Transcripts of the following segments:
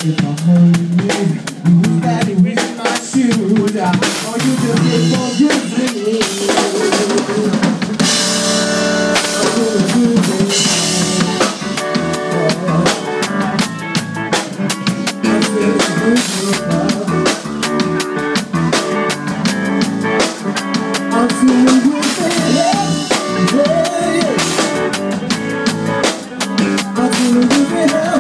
if I hurt you, you was badly with my shoes. Or you just get for using me. I'm feeling good, I'm feeling good now.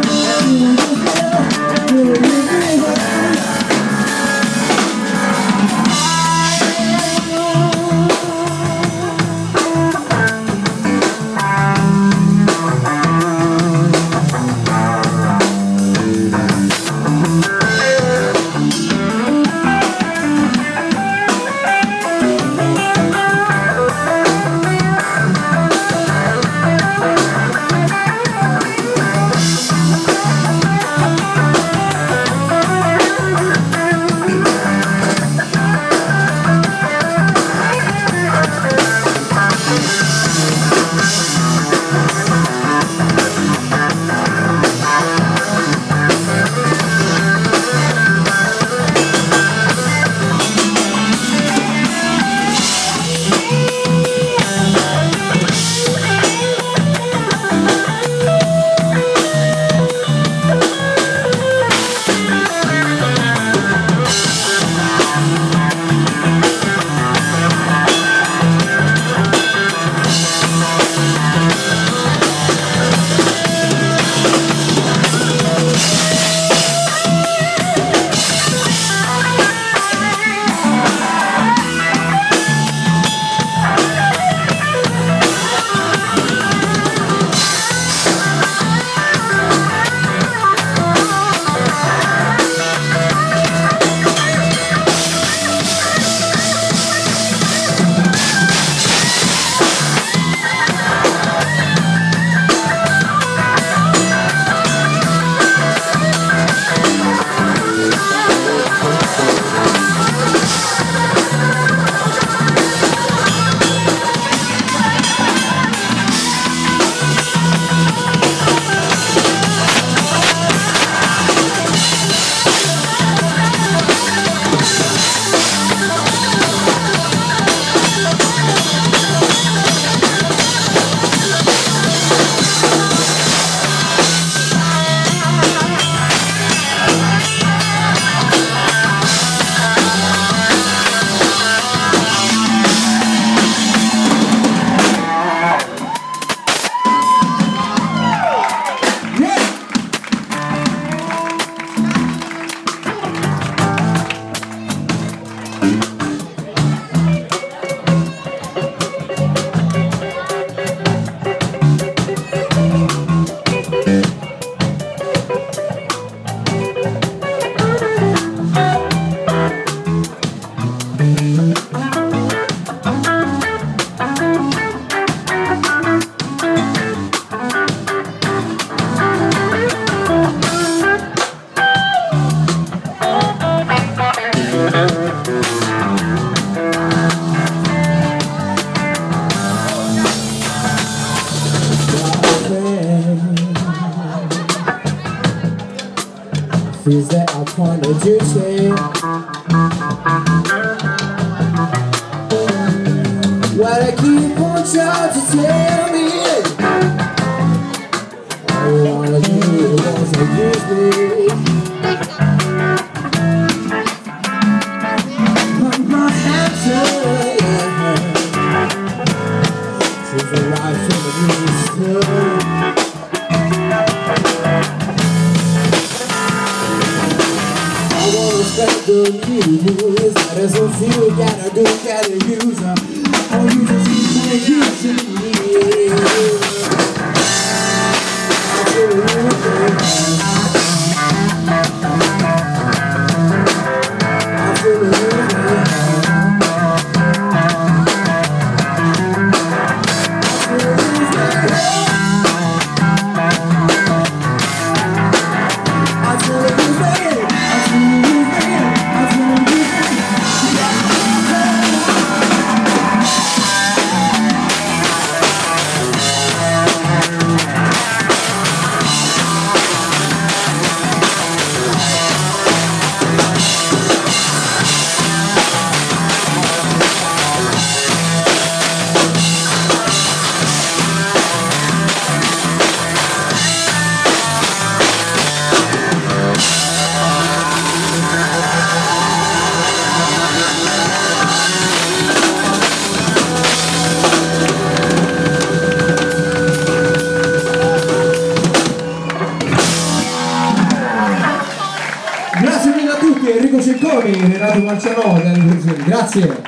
Feels that I wanted to say. What I keep on trying to tell me, all I wanna do is to use me. Put my hands up, she's a life from the music. The news that is so few gotta use her. Or you just keep using me. I feel Naomi, Radio Marcianova, grazie.